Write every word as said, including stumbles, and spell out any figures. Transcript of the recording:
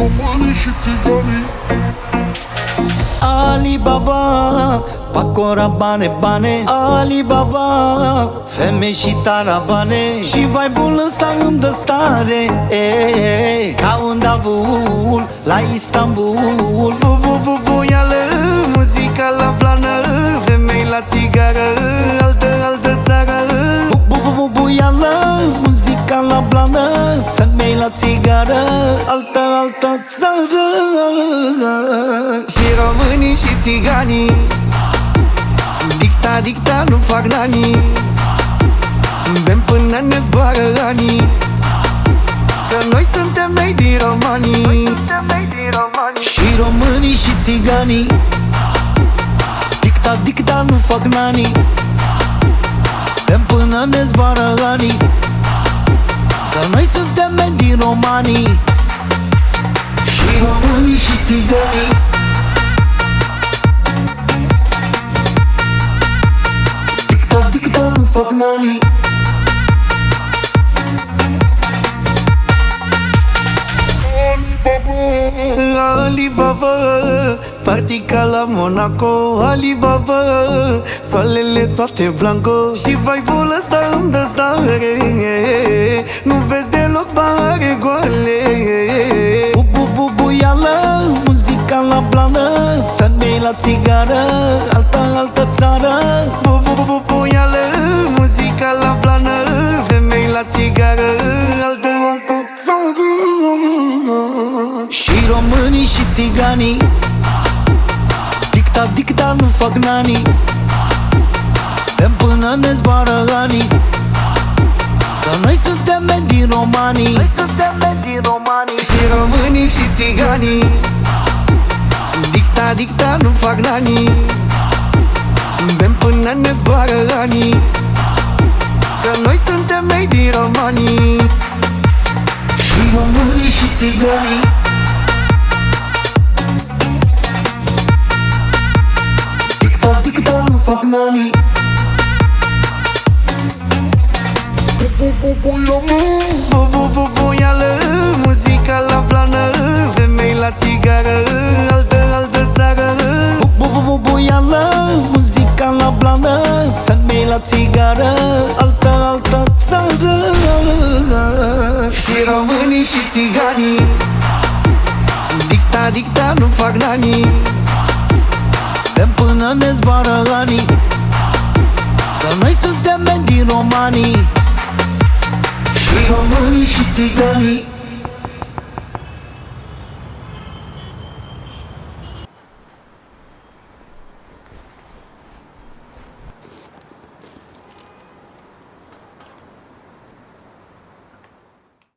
românii și țiganii. Alibaba, pacora bane, bane Alibaba, femei și tarabane și vibe-ul ăsta îmi dă stare, e, e, ca un davul la Istanbul. Bu, bu, bu, buială, muzica la plană, femei la țigară, altă, altă țară. Bu, bu, bu, bu, buială, muzica la blană, femei la țigară, altă, altă țară. Și românii și țiganii, dicta, dicta, nu fac nani. Bem până ne zboară anii, că noi suntem mei din Romanii. Și românii și țiganii, dicta, dicta, nu fac nani. Bem până ne zboară anii, că noi suntem mei din Romanii. Și românii și țiganii, tic-tac, tic-tac, nu fac nani. Alibaba, party ca la Monaco. Alibaba, soarele toate blanco. Și vibe-ul ăsta îmi dă stare, nu vezi deloc pahare goale. Bu, bu, bu, buială, muzica la blană, femei la țigară, altă, altă țară. Bu, bu, bu, buială, muzica la plană, femei la țigară, altă, altă țară. Și românii și țiganii, dicta, dicta, nu fac nani. Bem până ne zboară anii, că noi suntem mei din Romanii. Noi suntem mei din Romanii. Și românii și țiganii, dicta, dicta, nu fac nani. Bem până ne zboară anii, că noi suntem mei din Romanii. Și românii și țiganii, tic-tac, tic-tac, nu fac nani. Bu, bu, bu, buială, Bu, bu, bu, buială, muzica la plană, femei la țigară, altă, altă țară. Bu, bu, bu, bu, buială, muzica la blană, femei la țigară, altă, altă țară. Și românii și țiganii, dicta, dicta, nu fac nani. Bem până ne zboară anii, că noi suntem mei din Romanii. și românii și țiganii.